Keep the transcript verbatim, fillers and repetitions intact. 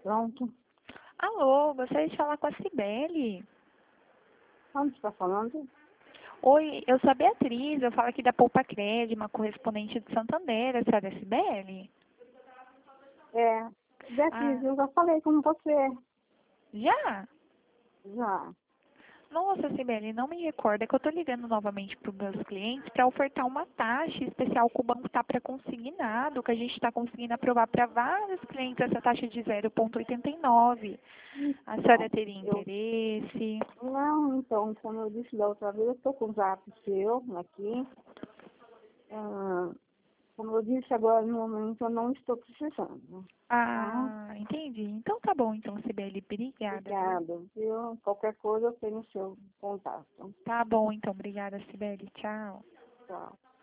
Pronto. Alô, gostaria de falar com a Cibele. Onde está falando? Oi, eu sou a Beatriz, eu falo aqui da Poupa Cred, uma correspondente de Santander, a senhora é Cibele? É. Beatriz, Ah, eu já falei com você. já? Já. Nossa, Cibele, não me recordo, é que eu estou ligando novamente para os meus clientes para ofertar uma taxa especial que o banco está para consignado, que a gente está conseguindo aprovar para vários clientes essa taxa de zero vírgula oitenta e nove. A senhora Então, teria eu... interesse? Não, então, como eu disse da outra vez, eu estou com o zap seu aqui. Ah, como eu disse agora, no momento eu não estou precisando. Tá? Ah, entendi. Então tá bom, então, Cibele, obrigada, viu? Obrigada. Viu? Qualquer coisa eu tenho o seu contato. Tá bom, então, obrigada, Cibele. Tchau. Tchau.